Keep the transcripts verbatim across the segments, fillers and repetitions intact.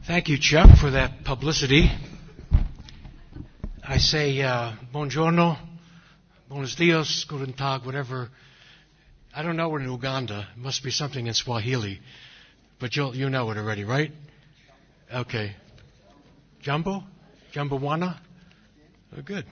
Thank you, Chuck, for that publicity. I say uh, buongiorno, buenos dias, guten tag, whatever. I don't know it in Uganda. It must be something in Swahili. But you'll, you know it already, right? Okay. Jumbo? Jumbawana? Oh, good.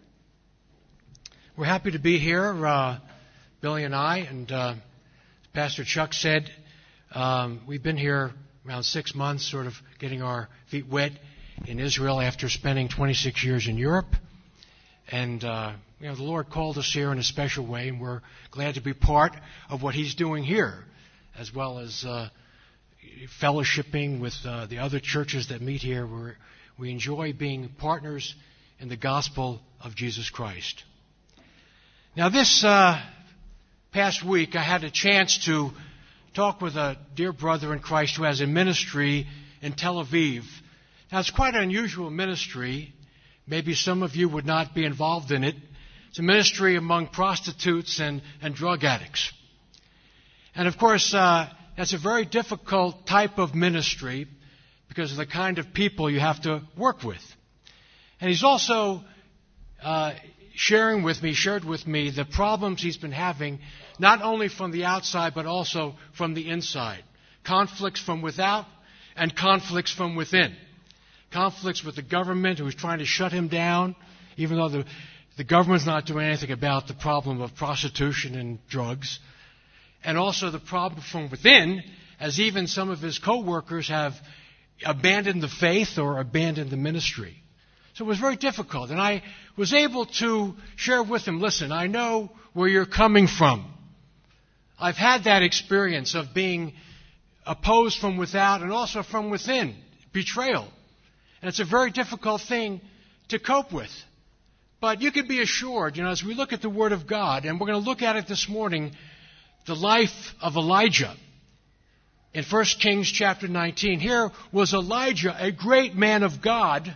We're happy to be here, uh, Billy and I. And uh, Pastor Chuck said, um, we've been here around six months, sort of getting our feet wet in Israel after spending twenty-six years in Europe. And, uh, you know, the Lord called us here in a special way, and we're glad to be part of what He's doing here, as well as uh, fellowshipping with uh, the other churches that meet here. We're, we enjoy being partners in the gospel of Jesus Christ. Now, this uh, past week, I had a chance to talk with a dear brother in Christ who has a ministry in Tel Aviv. Now, it's quite an unusual ministry. Maybe some of you would not be involved in it. It's a ministry among prostitutes and, and drug addicts. And, of course, uh, that's a very difficult type of ministry because of the kind of people you have to work with. And he's also uh, sharing with me, shared with me the problems he's been having, not only from the outside, but also from the inside. Conflicts from without and conflicts from within. Conflicts with the government who is trying to shut him down, even though the, the government's not doing anything about the problem of prostitution and drugs. And also the problem from within, as even some of his co-workers have abandoned the faith or abandoned the ministry. So it was very difficult. And I was able to share with him, listen, I know where you're coming from. I've had that experience of being opposed from without and also from within, betrayal. And it's a very difficult thing to cope with. But you can be assured, you know, as we look at the Word of God, and we're going to look at it this morning, the life of Elijah. In First Kings chapter nineteen, here was Elijah, a great man of God,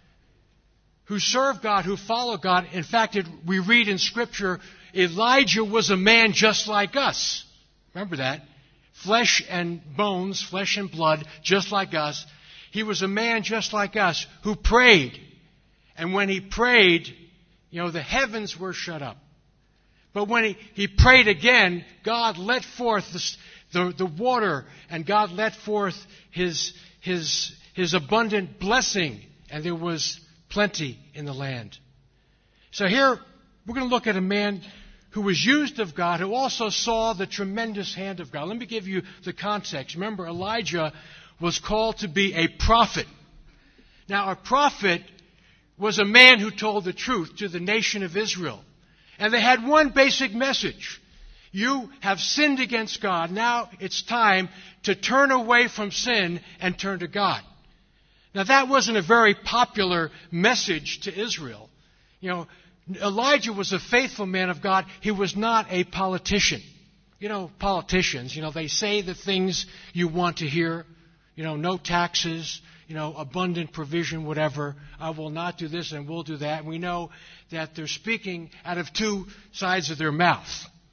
who served God, who followed God. In fact, it, we read in Scripture, Elijah was a man just like us. Remember that? Flesh and bones, flesh and blood, just like us. He was a man just like us who prayed. And when he prayed, you know, the heavens were shut up. But when he, he prayed again, God let forth the, the, the water, and God let forth His, His, His abundant blessing, and there was plenty in the land. So here, we're going to look at a man who was used of God, who also saw the tremendous hand of God. Let me give you the context. Remember, Elijah was called to be a prophet. Now, a prophet was a man who told the truth to the nation of Israel. And they had one basic message. You have sinned against God. Now it's time to turn away from sin and turn to God. Now, that wasn't a very popular message to Israel. You know, Elijah was a faithful man of God. He was not a politician. You know, politicians, you know, they say the things you want to hear. You know, no taxes, you know, abundant provision, whatever. I will not do this and we'll do that. And we know that they're speaking out of two sides of their mouth.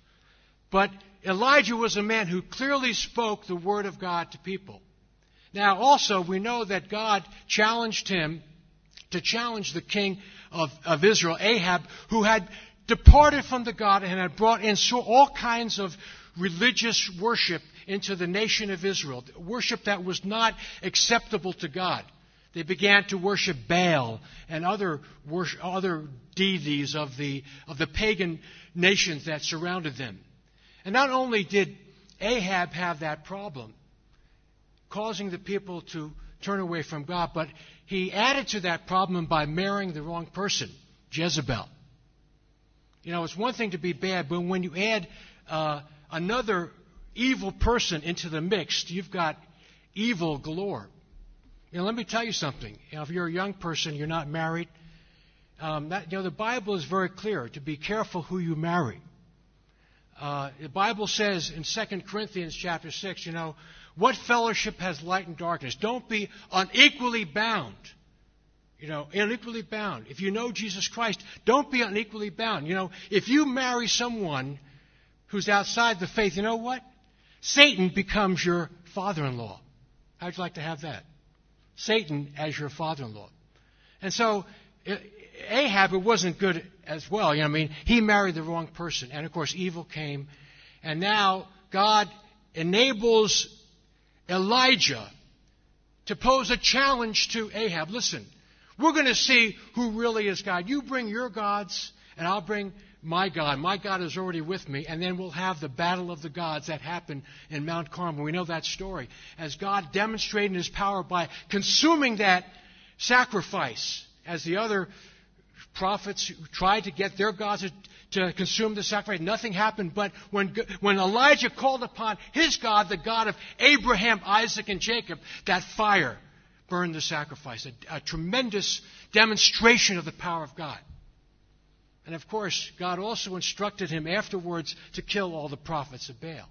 But Elijah was a man who clearly spoke the word of God to people. Now, also, we know that God challenged him to challenge the king of, of Israel, Ahab, who had departed from the God and had brought in so, all kinds of religious worship into the nation of Israel, worship that was not acceptable to God. They began to worship Baal and other worship, other deities of the of the pagan nations that surrounded them. And not only did Ahab have that problem, causing the people to turn away from God, but he added to that problem by marrying the wrong person, Jezebel. You know, it's one thing to be bad, but when you add uh, another evil person into the mix, you've got evil galore. You know, let me tell you something. You know, if you're a young person, you're not married, um, that, you know, the Bible is very clear to be careful who you marry. Uh, the Bible says in Second Corinthians chapter six, you know, what fellowship has light and darkness? Don't be unequally bound. You know, unequally bound. If you know Jesus Christ, don't be unequally bound. You know, if you marry someone who's outside the faith, you know what? Satan becomes your father-in-law. How'd you like to have that? Satan as your father-in-law. And so Ahab, it wasn't good as well. You know, I mean, he married the wrong person. And, of course, evil came. And now God enables Elijah to pose a challenge to Ahab. Listen, we're going to see who really is God. You bring your gods, and I'll bring my God. My God is already with me. And then we'll have the battle of the gods that happened in Mount Carmel. We know that story. As God demonstrated His power by consuming that sacrifice, as the other prophets tried to get their gods to consume the sacrifice, nothing happened. But when, when Elijah called upon his God, the God of Abraham, Isaac, and Jacob, that fire burned the sacrifice. A, a tremendous demonstration of the power of God. And of course, God also instructed him afterwards to kill all the prophets of Baal.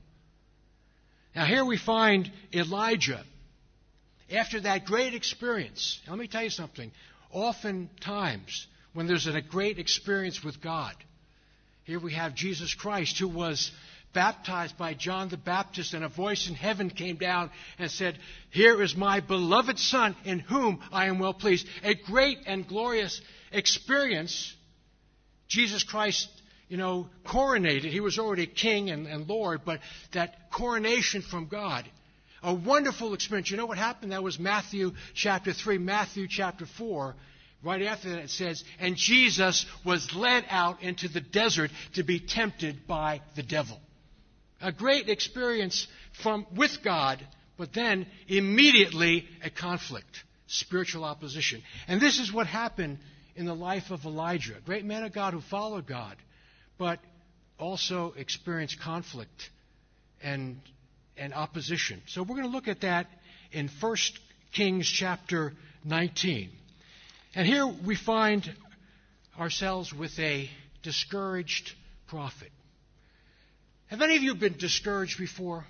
Now here we find Elijah. After that great experience, let me tell you something. Oftentimes, when there's a great experience with God, here we have Jesus Christ, who was baptized by John the Baptist, and a voice in heaven came down and said, "Here is my beloved Son, in whom I am well pleased." A great and glorious experience. Jesus Christ, you know, coronated. He was already King and, and Lord, but that coronation from God. A wonderful experience. You know what happened? That was Matthew chapter three. Matthew chapter four. Right after that it says, "And Jesus was led out into the desert to be tempted by the devil." A great experience from with God, but then immediately a conflict, spiritual opposition. And this is what happened in the life of Elijah, a great man of God who followed God, but also experienced conflict and, and opposition. So we're going to look at that in First Kings chapter nineteen. And here we find ourselves with a discouraged prophet. Have any of you been discouraged before?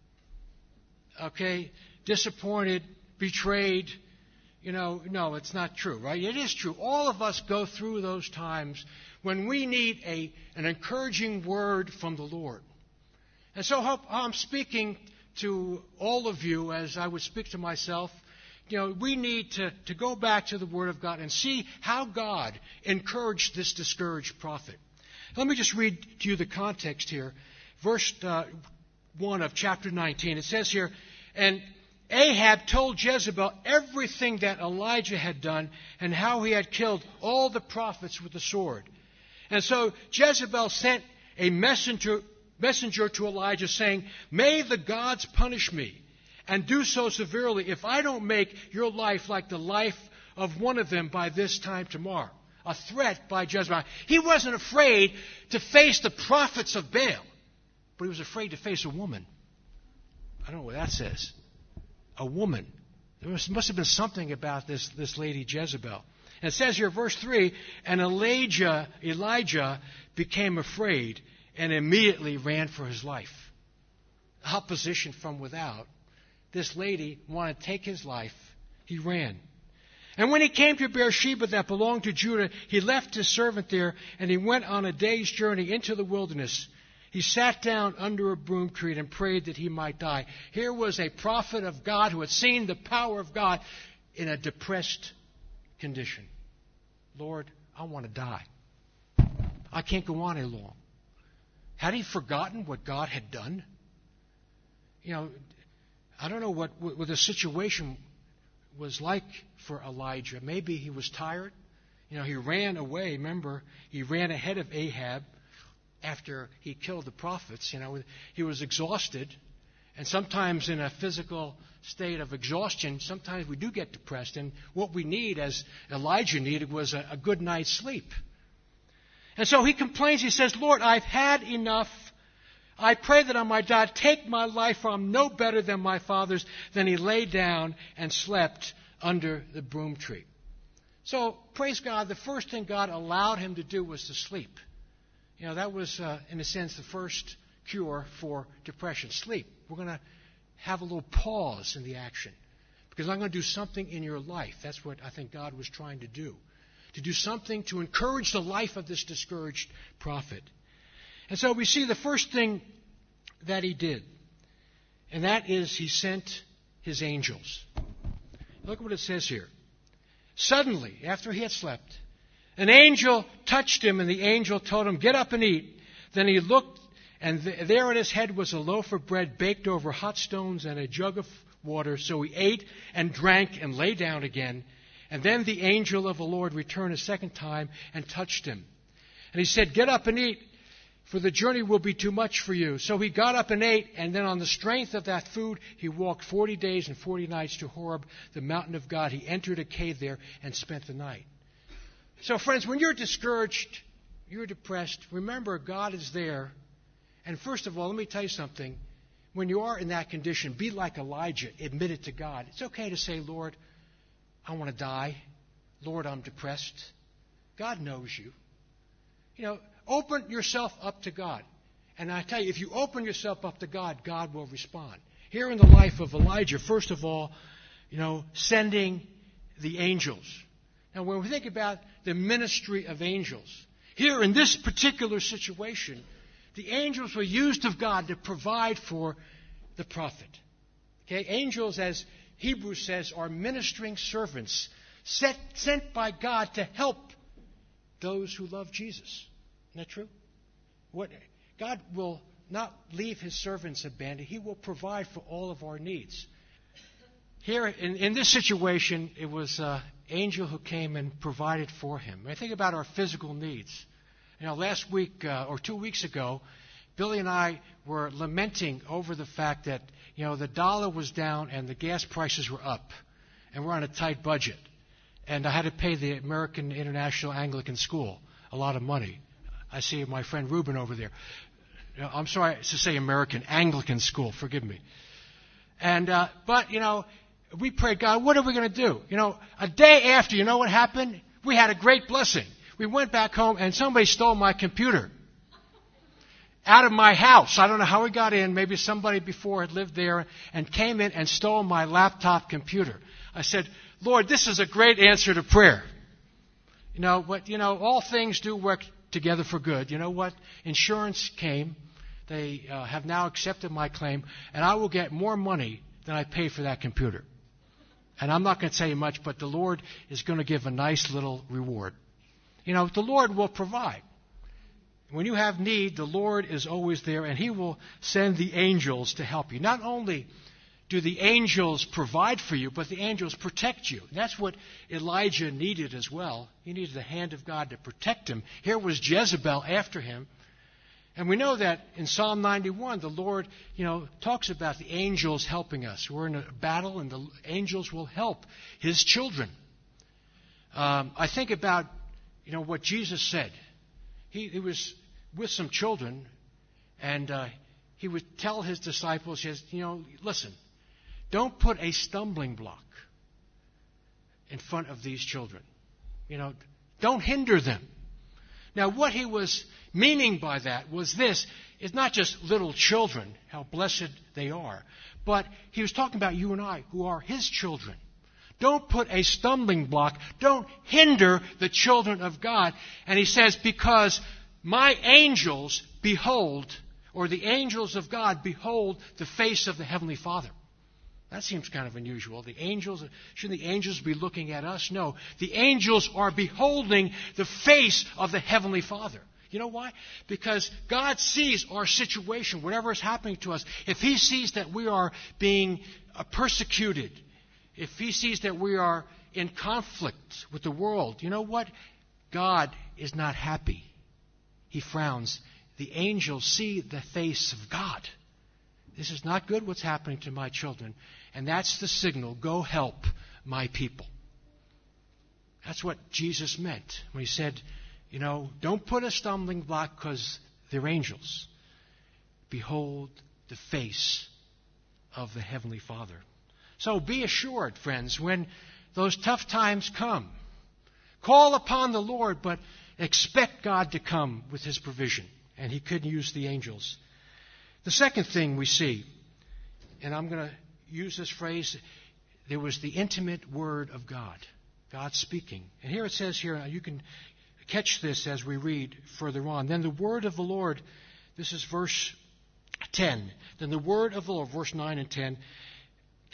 Okay, disappointed, betrayed. You know, no, it's not true, right? It is true. All of us go through those times when we need a, an encouraging word from the Lord. And so I'm speaking to all of you as I would speak to myself. You know, we need to, to go back to the Word of God and see how God encouraged this discouraged prophet. Let me just read to you the context here. Verse uh, one of chapter nineteen. It says here, "And Ahab told Jezebel everything that Elijah had done and how he had killed all the prophets with the sword. And so Jezebel sent a messenger, messenger to Elijah saying, 'May the gods punish me and do so severely if I don't make your life like the life of one of them by this time tomorrow.'" A threat by Jezebel. He wasn't afraid to face the prophets of Baal, but he was afraid to face a woman. I don't know what that says. A woman. There must, must have been something about this, this lady Jezebel. And it says here, verse three, "And Elijah, Elijah became afraid and immediately ran for his life." Opposition from without. This lady wanted to take his life. He ran. "And when he came to Beersheba that belonged to Judah, he left his servant there, and he went on a day's journey into the wilderness. He sat down under a broom tree and prayed that he might die." Here was a prophet of God who had seen the power of God in a depressed condition. "Lord, I want to die. I can't go on any longer." Had he forgotten what God had done? You know, I don't know what, what the situation was like for Elijah. Maybe he was tired. You know, he ran away. Remember, he ran ahead of Ahab after he killed the prophets. You know, he was exhausted. And sometimes in a physical state of exhaustion, sometimes we do get depressed. And what we need, as Elijah needed, was a, a good night's sleep. And so he complains. He says, "Lord, I've had enough. I pray that I might die. Take my life, for I'm no better than my fathers." Then he lay down and slept under the broom tree. So, praise God, the first thing God allowed him to do was to sleep. You know, that was, uh, in a sense, the first cure for depression. Sleep. We're going to have a little pause in the action, because I'm going to do something in your life. That's what I think God was trying to do. To do something to encourage the life of this discouraged prophet. And so we see the first thing that he did, and that is he sent his angels. Look what it says here. Suddenly, after he had slept, an angel touched him, and the angel told him, "Get up and eat." Then he looked, and th- there on his head was a loaf of bread baked over hot stones and a jug of water. So he ate and drank and lay down again. And then the angel of the Lord returned a second time and touched him. And he said, "Get up and eat, for the journey will be too much for you." So he got up and ate, and then on the strength of that food, he walked forty days and forty nights to Horeb, the mountain of God. He entered a cave there and spent the night. So friends, when you're discouraged, you're depressed, remember God is there. And first of all, let me tell you something. When you are in that condition, be like Elijah, admit it to God. It's okay to say, "Lord, I want to die. Lord, I'm depressed." God knows you. You know, open yourself up to God. And I tell you, if you open yourself up to God, God will respond. Here in the life of Elijah, first of all, you know, sending the angels. Now, when we think about the ministry of angels, here in this particular situation, the angels were used of God to provide for the prophet. Okay, angels, as Hebrews says, are ministering servants set, sent by God to help those who love Jesus. Isn't that true? What, God will not leave his servants abandoned. He will provide for all of our needs. Here, in, in this situation, it was an angel who came and provided for him. I think about our physical needs. You know, last week uh, or two weeks ago, Billy and I were lamenting over the fact that, you know, the dollar was down and the gas prices were up. And we're on a tight budget. And I had to pay the American International Anglican School a lot of money. I see my friend Ruben over there. I'm sorry to say American Anglican School. Forgive me. And uh, but, you know, we prayed, God, what are we going to do? You know, a day after, you know what happened? We had a great blessing. We went back home and somebody stole my computer out of my house. I don't know how it got in. Maybe somebody before had lived there and came in and stole my laptop computer. I said, Lord, this is a great answer to prayer. You know, but, you know, all things do work together for good. You know what? Insurance came. They uh, have now accepted my claim, and I will get more money than I paid for that computer. And I'm not going to tell you much, but the Lord is going to give a nice little reward. You know, the Lord will provide. When you have need, the Lord is always there, and he will send the angels to help you. Not only do the angels provide for you, but the angels protect you. That's what Elijah needed as well. He needed the hand of God to protect him. Here was Jezebel after him. And we know that in Psalm ninety-one, the Lord, you know, talks about the angels helping us. We're in a battle, and the angels will help his children. Um, I think about, you know, what Jesus said. He, he was with some children, and uh, he would tell his disciples, he says, you know, listen, don't put a stumbling block in front of these children. You know, don't hinder them. Now, what he was meaning by that was this. It's not just little children, how blessed they are, but he was talking about you and I, who are his children. Don't put a stumbling block. Don't hinder the children of God. And he says, because my angels behold, or the angels of God behold the face of the Heavenly Father. That seems kind of unusual. The angels, shouldn't the angels be looking at us? No. The angels are beholding the face of the Heavenly Father. You know why? Because God sees our situation, whatever is happening to us. If he sees that we are being uh, persecuted, if he sees that we are in conflict with the world, you know what? God is not happy. He frowns. The angels see the face of God. This is not good what's happening to my children. And that's the signal. Go help my people. That's what Jesus meant when he said, you know, don't put a stumbling block because they're angels. Behold the face of the Heavenly Father. So be assured, friends, when those tough times come, call upon the Lord, but expect God to come with his provision. And he could use the angels. The second thing we see, and I'm going to use this phrase, there was the intimate word of God. God speaking. And here it says here, you can catch this as we read further on. Then the word of the Lord, this is verse ten. Then the word of the Lord, verse nine and ten,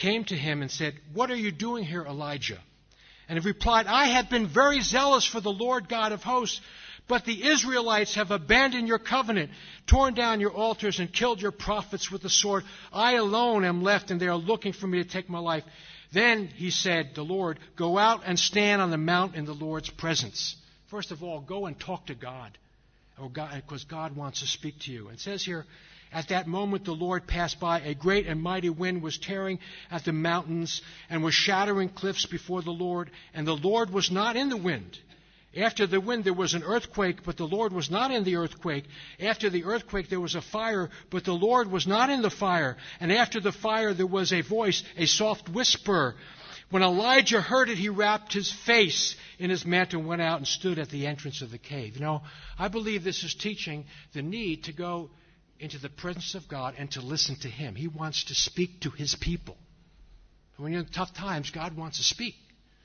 came to him and said, "What are you doing here, Elijah?" And he replied, "I have been very zealous for the Lord God of hosts, but the Israelites have abandoned your covenant, torn down your altars, and killed your prophets with the sword. I alone am left, and they are looking for me to take my life." Then he said, the Lord, "Go out and stand on the mount in the Lord's presence." First of all, go and talk to God, or God, because God wants to speak to you. It says here, at that moment the Lord passed by. A great and mighty wind was tearing at the mountains and was shattering cliffs before the Lord, and the Lord was not in the wind. After the wind there was an earthquake, but the Lord was not in the earthquake. After the earthquake there was a fire, but the Lord was not in the fire. And after the fire there was a voice, a soft whisper. When Elijah heard it, he wrapped his face in his mantle and went out and stood at the entrance of the cave. You know, I believe this is teaching the need to go into the presence of God and to listen to Him. He wants to speak to His people. When you're in tough times, God wants to speak.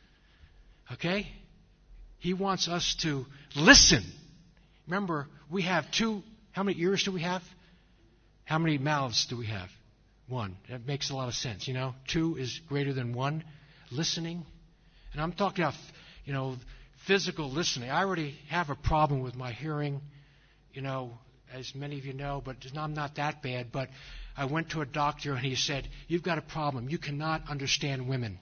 Okay? He wants us to listen. Remember, we have two, how many ears do we have? How many mouths do we have? One. That makes a lot of sense, you know. Two is greater than one. Listening. And I'm talking about, you know, physical listening. I already have a problem with my hearing, you know, as many of you know, but I'm not that bad. But I went to a doctor and he said, "You've got a problem. You cannot understand women."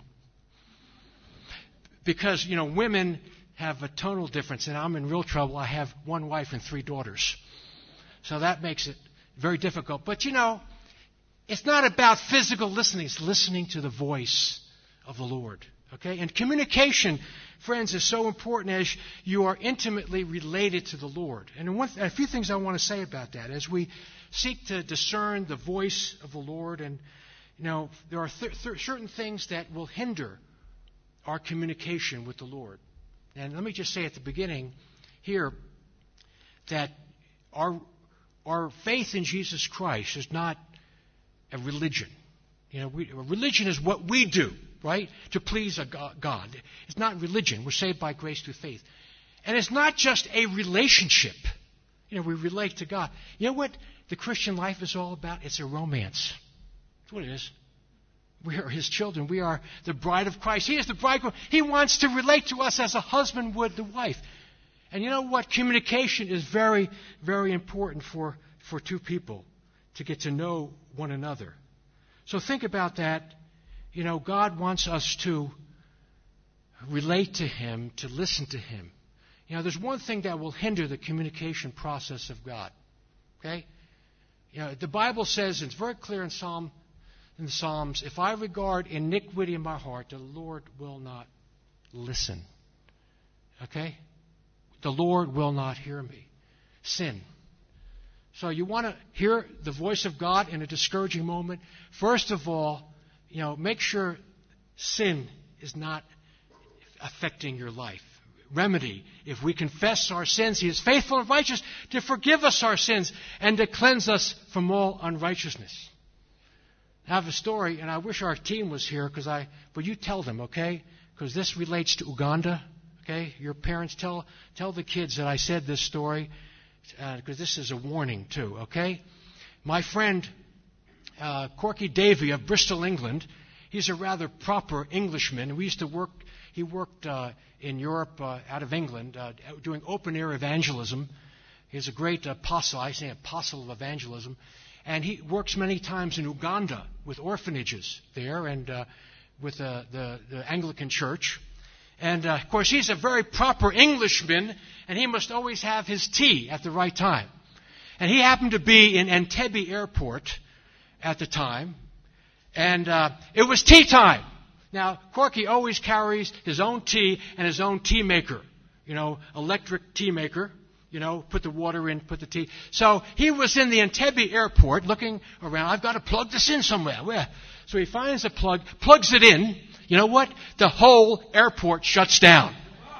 Because, you know, women have a tonal difference, and I'm in real trouble. I have one wife and three daughters. So that makes it very difficult. But, you know, it's not about physical listening. It's listening to the voice of the Lord. Okay? And communication, friends, is so important as you are intimately related to the Lord. And one, a few things I want to say about that. As we seek to discern the voice of the Lord, and, you know, there are th- th- certain things that will hinder our communication with the Lord. And let me just say at the beginning here that our, our faith in Jesus Christ is not a religion. You know, we, religion is what we do, right, to please a God. It's not religion. We're saved by grace through faith. And it's not just a relationship. You know, we relate to God. You know what the Christian life is all about? It's a romance. That's what it is. We are His children. We are the bride of Christ. He is the bridegroom. He wants to relate to us as a husband would the wife. And you know what? Communication is very, very important for, for two people to get to know one another. So think about that. You know, God wants us to relate to Him, to listen to Him. You know, there's one thing that will hinder the communication process of God. Okay? You know, the Bible says, it's very clear in Psalm in the Psalms, if I regard iniquity in my heart, the Lord will not listen. Okay? The Lord will not hear me. Sin. So you want to hear the voice of God in a discouraging moment? First of all, you know, make sure sin is not affecting your life. Remedy. If we confess our sins, He is faithful and righteous to forgive us our sins and to cleanse us from all unrighteousness. I have a story, and I wish our team was here, because I. But you tell them, okay? Because this relates to Uganda. Okay, your parents tell tell the kids that I said this story, because uh, this is a warning too. Okay, my friend uh, Corky Davy of Bristol, England. He's a rather proper Englishman. We used to work. He worked uh, in Europe uh, out of England uh, doing open air evangelism. He's a great apostle. I say apostle of evangelism. And he works many times in Uganda with orphanages there and uh, with uh, the, the Anglican Church. And, uh, of course, he's a very proper Englishman, and he must always have his tea at the right time. And he happened to be in Entebbe Airport at the time, and uh, it was tea time. Now, Corky always carries his own tea and his own tea maker, you know, electric tea maker. You know, put the water in, put the tea. So he was in the Entebbe airport looking around. I've got to plug this in somewhere. Where? So he finds a plug, plugs it in. You know what? The whole airport shuts down.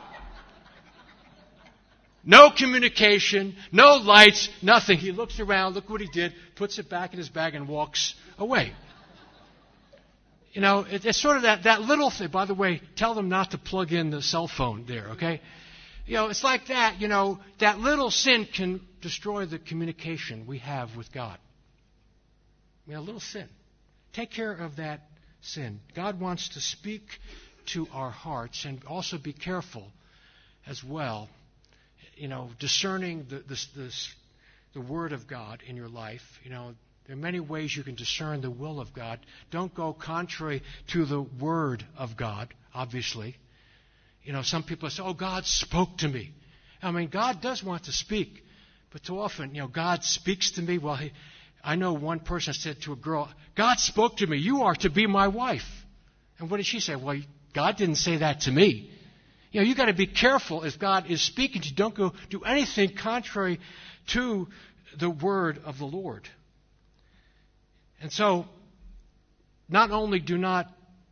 No communication, no lights, nothing. He looks around, look what he did, puts it back in his bag and walks away. You know, it, it's sort of that, that little thing. By the way, tell them not to plug in the cell phone there, okay? You know, it's like that, you know, that little sin can destroy the communication we have with God. You know, a little sin. Take care of that sin. God wants to speak to our hearts, and also be careful as well, you know, discerning the, the, the, the Word of God in your life. You know, there are many ways you can discern the will of God. Don't go contrary to the Word of God, obviously. You know, some people say, oh, God spoke to me. I mean, God does want to speak, but too often, you know, God speaks to me. Well, he, I know one person said to a girl, God spoke to me, you are to be my wife. And what did she say? Well, God didn't say that to me. You know, you've got to be careful if God is speaking to you. Don't go do anything contrary to the word of the Lord. And so, not only do not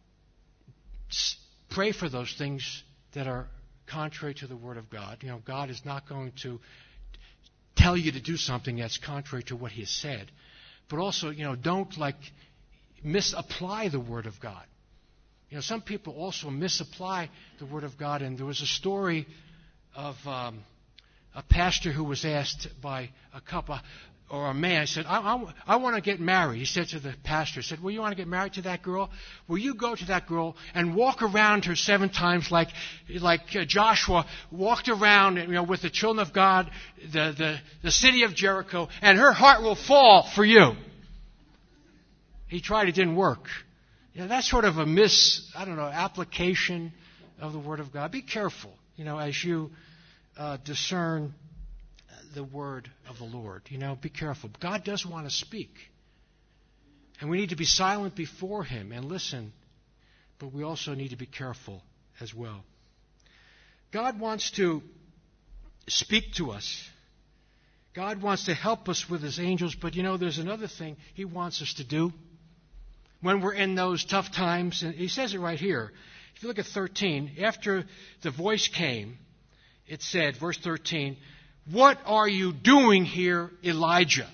pray for those things that are contrary to the Word of God. You know, God is not going to tell you to do something that's contrary to what He has said. But also, you know, don't, like, misapply the Word of God. You know, some people also misapply the Word of God. And there was a story of um, a pastor who was asked by a couple, or a man, said, I, I, I want to get married. He said to the pastor, he said, well, you want to get married to that girl? Well, you go to that girl and walk around her seven times like like uh, Joshua walked around, you know, with the children of God, the, the, the city of Jericho, and her heart will fall for you. He tried, it didn't work. You know, that's sort of a mis, I don't know, application of the Word of God. Be careful, you know, as you uh, discern the word of the Lord. You know, be careful. God does want to speak. And we need to be silent before Him and listen. But we also need to be careful as well. God wants to speak to us. God wants to help us with His angels. But, you know, there's another thing He wants us to do when we're in those tough times. And He says it right here. If you look at thirteen, after the voice came, it said, verse thirteen, what are you doing here, Elijah?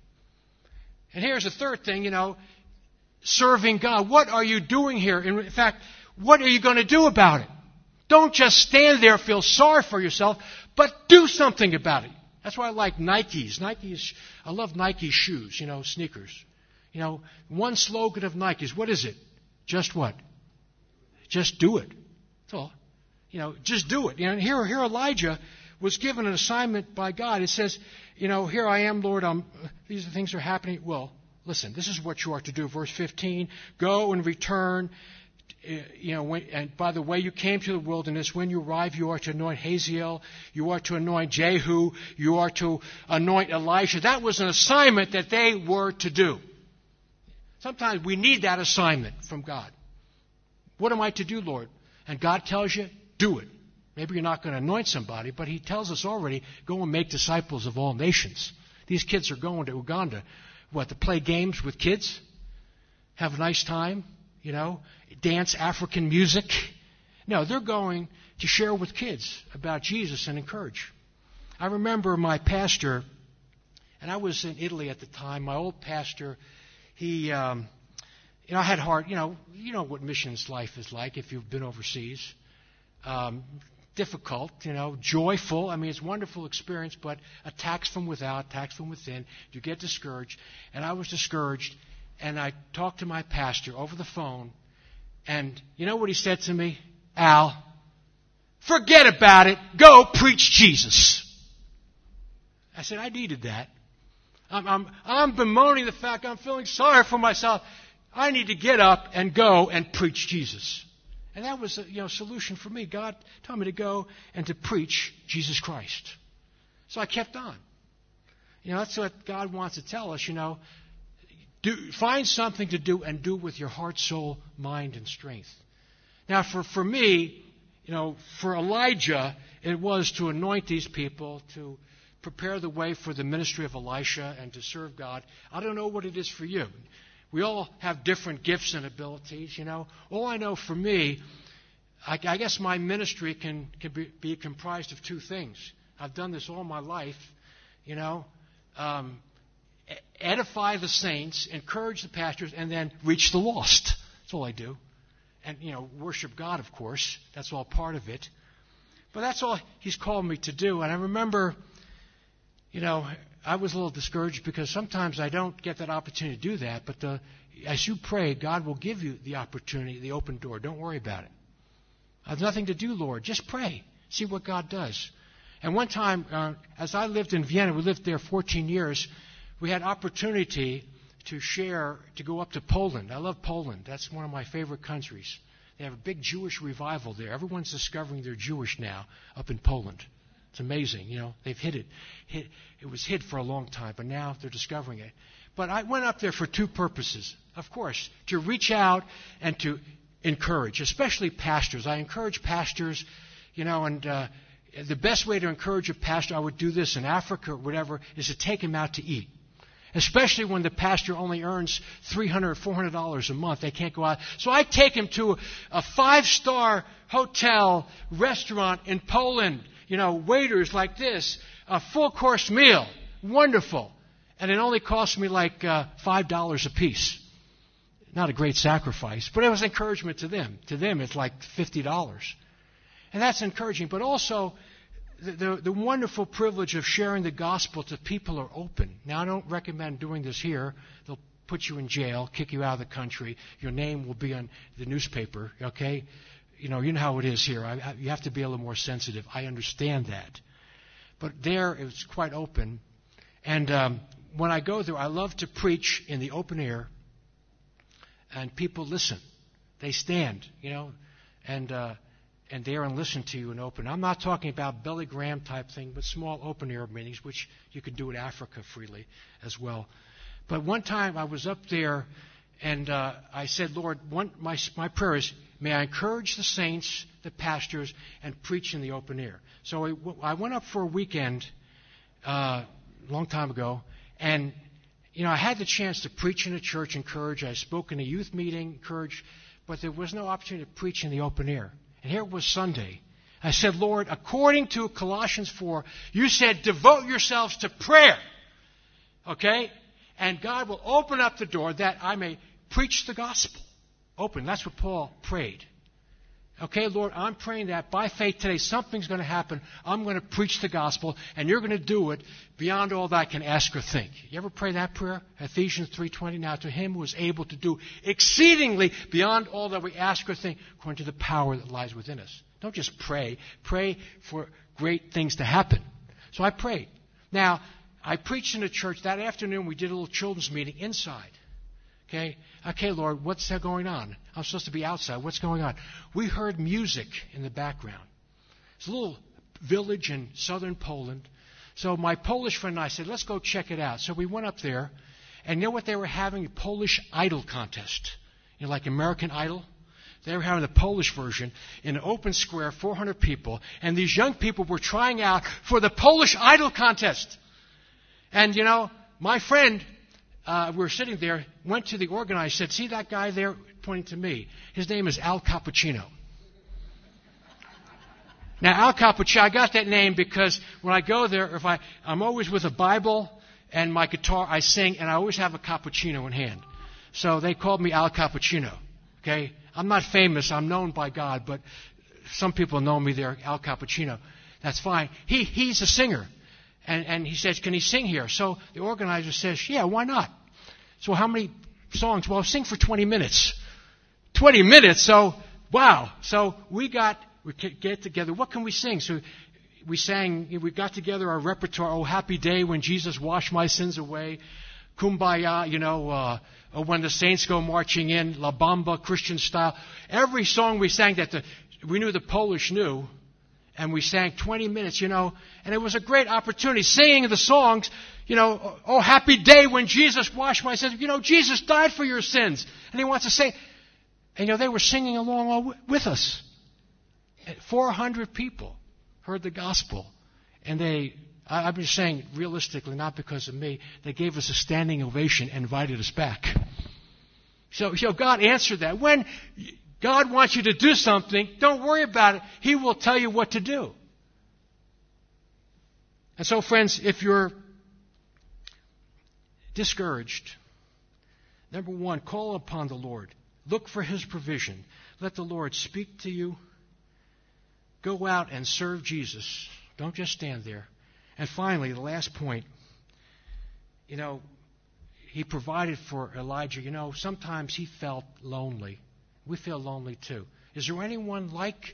And here's the third thing, you know, serving God. What are you doing here? In fact, what are you going to do about it? Don't just stand there, feel sorry for yourself, but do something about it. That's why I like Nikes. Nikes, I love Nike shoes, you know, sneakers. You know, one slogan of Nike's, what is it? Just what? Just do it. That's all. You know, just do it. You know, here, here Elijah was given an assignment by God. It says, you know, here I am, Lord, I'm, these things are happening. Well, listen, this is what you are to do. Verse fifteen, go and return. You know, when, and by the way you came to the wilderness, when you arrive, you are to anoint Hazael, you are to anoint Jehu, you are to anoint Elisha. That was an assignment that they were to do. Sometimes we need that assignment from God. What am I to do, Lord? And God tells you, do it. Maybe you're not going to anoint somebody, but He tells us already, go and make disciples of all nations. These kids are going to Uganda, what, to play games with kids? Have a nice time, you know, dance African music? No, they're going to share with kids about Jesus and encourage. I remember my pastor, and I was in Italy at the time, my old pastor, he, um, you know, I had hard, you know, you know what missions life is like if you've been overseas. Um, difficult, you know, joyful. I mean, it's a wonderful experience, but attacks from without, attacks from within. You get discouraged. And I was discouraged, and I talked to my pastor over the phone, and you know what he said to me? Al, forget about it. Go preach Jesus. I said, I needed that. I'm, I'm, I'm bemoaning the fact I'm feeling sorry for myself. I need to get up and go and preach Jesus. And that was a you know, solution for me. God told me to go and to preach Jesus Christ. So I kept on. You know, that's what God wants to tell us, you know. Do, find something to do and do with your heart, soul, mind, and strength. Now, for, for me, you know, for Elijah, it was to anoint these people, to prepare the way for the ministry of Elisha and to serve God. I don't know what it is for you. We all have different gifts and abilities, you know. All I know for me, I, I guess my ministry can, can be, be comprised of two things. I've done this all my life, you know. Um, edify the saints, encourage the pastors, and then reach the lost. That's all I do. And, you know, worship God, of course. That's all part of it. But that's all He's called me to do. And I remember, you know, I was a little discouraged because sometimes I don't get that opportunity to do that. But the, as you pray, God will give you the opportunity, the open door. Don't worry about it. I have nothing to do, Lord. Just pray. See what God does. And one time, uh, as I lived in Vienna, we lived there fourteen years, we had opportunity to share, to go up to Poland. I love Poland. That's one of my favorite countries. They have a big Jewish revival there. Everyone's discovering they're Jewish now up in Poland. It's amazing. You know, they've hid it. Hid, it was hid for a long time, but now they're discovering it. But I went up there for two purposes. Of course, to reach out and to encourage, especially pastors. I encourage pastors, you know, and uh, the best way to encourage a pastor, I would do this in Africa or whatever, is to take him out to eat. Especially when the pastor only earns three hundred dollars, four hundred dollars a month. They can't go out. So I take him to a five-star hotel restaurant in Poland. You know, waiters like this, a full-course meal. Wonderful. And it only cost me like uh, five dollars a piece. Not a great sacrifice, but it was encouragement to them. To them, it's like fifty dollars. And that's encouraging. But also, the, the, the wonderful privilege of sharing the gospel to people who are open. Now, I don't recommend doing this here. They'll put you in jail, kick you out of the country. Your name will be on the newspaper, okay? You know, you know how it is here. I, I, you have to be a little more sensitive. I understand that. But there, it's quite open. And um, when I go there, I love to preach in the open air. And people listen. They stand, you know, and uh, and there and listen to you and open. I'm not talking about Billy Graham type thing, but small open air meetings, which you can do in Africa freely as well. But one time I was up there, and uh, I said, Lord, one, my my prayer is, may I encourage the saints, the pastors, and preach in the open air. So I, I went up for a weekend uh, a long time ago, and you know, I had the chance to preach in a church, encourage. I spoke in a youth meeting, encourage, but there was no opportunity to preach in the open air. And here it was Sunday. I said, Lord, according to Colossians four, you said devote yourselves to prayer. Okay? And God will open up the door that I may preach the gospel. Open. That's what Paul prayed. Okay, Lord, I'm praying that by faith today something's going to happen. I'm going to preach the gospel, and you're going to do it beyond all that I can ask or think. You ever pray that prayer? Ephesians three twenty, now to him who is able to do exceedingly beyond all that we ask or think, according to the power that lies within us. Don't just pray. Pray for great things to happen. So I prayed. Now, I preached in a church. That afternoon we did a little children's meeting inside. Okay, okay, Lord, what's going on? I'm supposed to be outside. What's going on? We heard music in the background. It's a little village in southern Poland. So my Polish friend and I said, let's go check it out. So we went up there, and you know what they were having? A Polish Idol contest. You know, like American Idol? They were having the Polish version in an open square, four hundred people, and these young people were trying out for the Polish Idol contest. And, you know, my friend... Uh, we were sitting there, went to the organizer, said, see that guy there, pointing to me. His name is Al Cappuccino. Now, Al Cappuccino, I got that name because when I go there, if I, I'm always with a Bible and my guitar, I sing, and I always have a cappuccino in hand. So they called me Al Cappuccino. Okay? I'm not famous. I'm known by God, but some people know me there, Al Cappuccino. That's fine. He, he's a singer. And, and he says, can he sing here? So the organizer says, yeah, why not? So how many songs? Well, sing for twenty minutes. twenty minutes, so wow. So we got, we get together. What can we sing? So we sang, we got together our repertoire. Oh, happy day when Jesus washed my sins away. Kumbaya, you know, uh, oh, when the saints go marching in. La Bamba, Christian style. Every song we sang that the, we knew the Polish knew. And we sang twenty minutes, you know, and it was a great opportunity. Singing the songs, you know, oh, happy day when Jesus washed my sins. You know, Jesus died for your sins. And he wants to say, and, you know, they were singing along with us. four hundred people heard the gospel. And they, I'm just saying realistically, not because of me, they gave us a standing ovation and invited us back. So, so God answered that. When God wants you to do something, don't worry about it. He will tell you what to do. And so, friends, if you're discouraged, number one, call upon the Lord. Look for His provision. Let the Lord speak to you. Go out and serve Jesus. Don't just stand there. And finally, the last point, you know, he provided for Elijah. You know, sometimes he felt lonely. We feel lonely too. Is there anyone like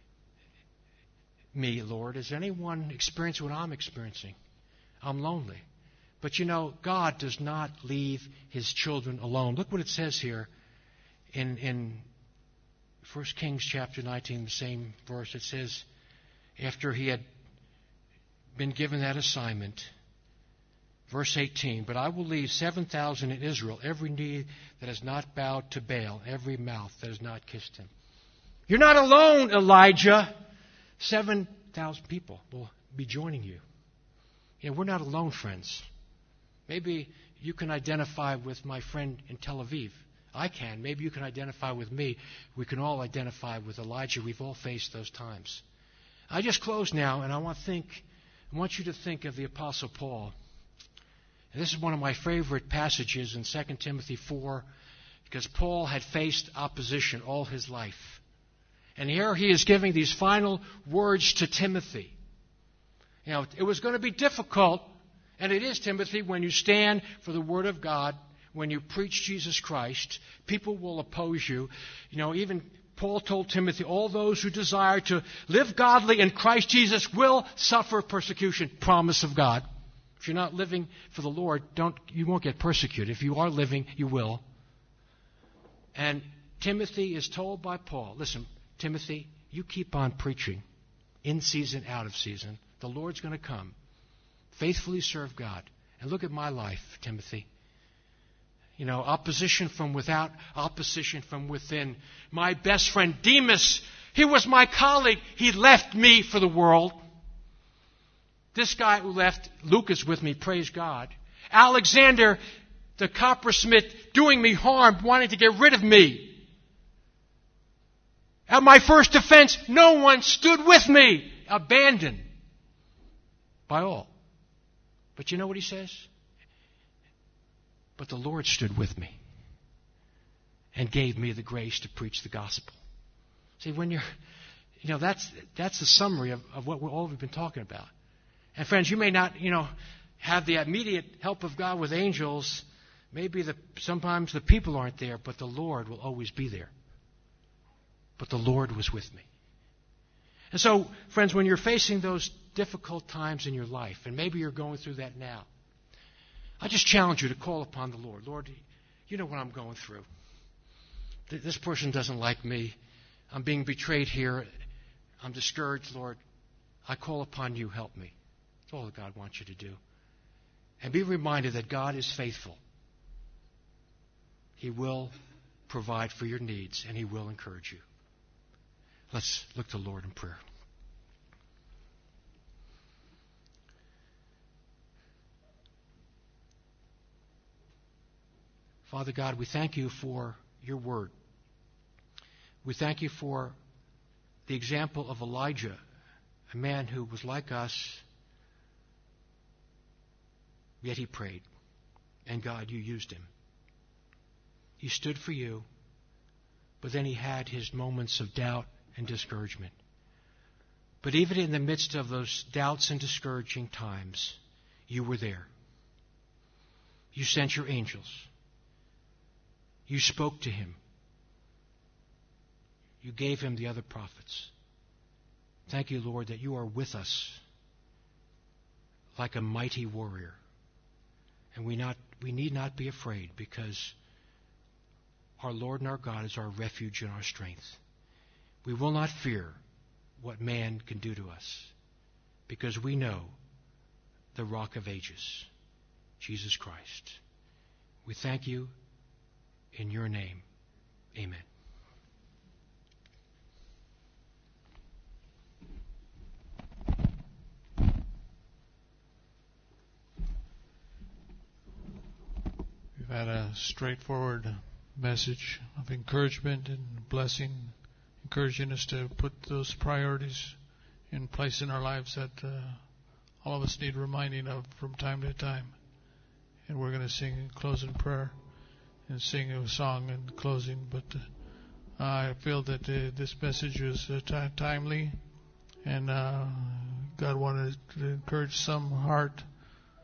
me, Lord? Is anyone experiencing what I'm experiencing? I'm lonely. But you know, God does not leave His children alone. Look what it says here in, in First Kings chapter nineteen, the same verse. It says, after he had been given that assignment, verse eighteen, but I will leave seven thousand in Israel, every knee that has not bowed to Baal, every mouth that has not kissed him. You're not alone, Elijah. seven thousand people will be joining you. You know, we're not alone, friends. Maybe you can identify with my friend in Tel Aviv. I can. Maybe you can identify with me. We can all identify with Elijah. We've all faced those times. I just close now, and I want to think. I want you to think of the Apostle Paul. And this is one of my favorite passages in Second Timothy four, because Paul had faced opposition all his life. And here he is giving these final words to Timothy. You know, it was going to be difficult, and it is, Timothy, when you stand for the Word of God, when you preach Jesus Christ, people will oppose you. You know, even Paul told Timothy, all those who desire to live godly in Christ Jesus will suffer persecution. Promise of God. If you're not living for the Lord, don't you won't get persecuted. If you are living, you will. And Timothy is told by Paul, listen, Timothy, you keep on preaching in season, out of season. The Lord's going to come. Faithfully serve God. And look at my life, Timothy. You know, opposition from without, opposition from within. My best friend Demas, he was my colleague. He left me for the world. This guy who left, Luke is with me, praise God. Alexander, the coppersmith, doing me harm, wanting to get rid of me. At my first offense, no one stood with me. Abandoned by all. But you know what he says? But the Lord stood with me and gave me the grace to preach the gospel. See, when you're, you know, that's that's the summary of, of what we're all we've been talking about. And friends, you may not, you know, have the immediate help of God with angels. Maybe the sometimes the people aren't there, but the Lord will always be there. But the Lord was with me. And so, friends, when you're facing those difficult times in your life, and maybe you're going through that now, I just challenge you to call upon the Lord. Lord, you know what I'm going through. This person doesn't like me. I'm being betrayed here. I'm discouraged, Lord. I call upon you. Help me. That's all that God wants you to do. And be reminded that God is faithful. He will provide for your needs, and He will encourage you. Let's look to the Lord in prayer. Father God, we thank you for your word. We thank you for the example of Elijah, a man who was like us, yet he prayed. And God, you used him. He stood for you, but then he had his moments of doubt and discouragement. But even in the midst of those doubts and discouraging times, you were there. You sent your angels. You spoke to him. You gave him the other prophets. Thank you, Lord, that you are with us like a mighty warrior. And we not we need not be afraid, because our Lord and our God is our refuge and our strength. We will not fear what man can do to us, because we know the Rock of Ages, Jesus Christ. We thank you in your name. Amen. We've had a straightforward message of encouragement and blessing, encouraging us to put those priorities in place in our lives that uh, all of us need reminding of from time to time. And we're going to sing and close in prayer and sing a song in closing. But uh, I feel that uh, this message was uh, t- timely, and uh, God wanted to encourage some heart,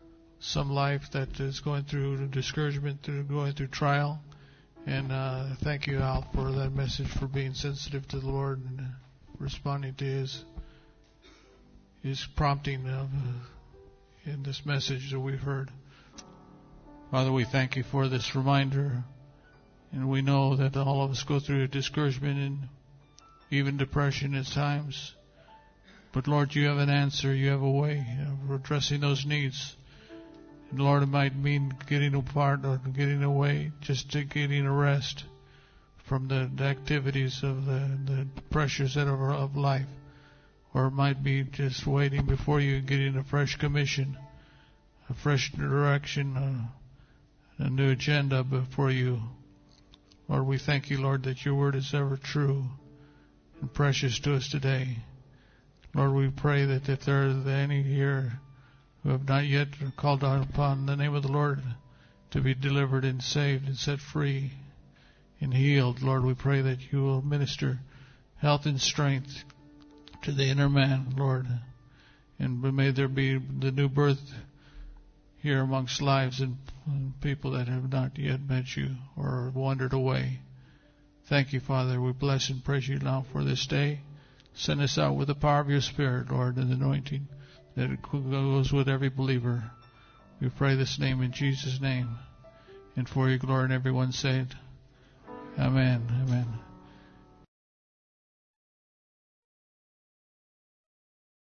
some life that is going through discouragement, through going through trial. And uh, thank you, Al, for that message, for being sensitive to the Lord and responding to His His prompting of, uh, in this message that we've heard. Father, we thank you for this reminder, and we know that all of us go through discouragement and even depression at times. But Lord, you have an answer, you have a way of addressing those needs. And Lord, it might mean getting apart or getting away, just to getting a rest from the, the activities of the, the pressures that are of life. Or it might be just waiting before you, getting a fresh commission, a fresh direction, a, a new agenda before you. Lord, we thank you, Lord, that your word is ever true and precious to us today. Lord, we pray that if there are any here who have not yet called upon the name of the Lord to be delivered and saved and set free and healed, Lord, we pray that you will minister health and strength to the inner man, Lord. And may there be the new birth here amongst lives and people that have not yet met you or wandered away. Thank you, Father. We bless and praise you now for this day. Send us out with the power of your Spirit, Lord, and the anointing that it goes with every believer. We pray this name in Jesus' name. And for your glory, and everyone say it. Amen. Amen.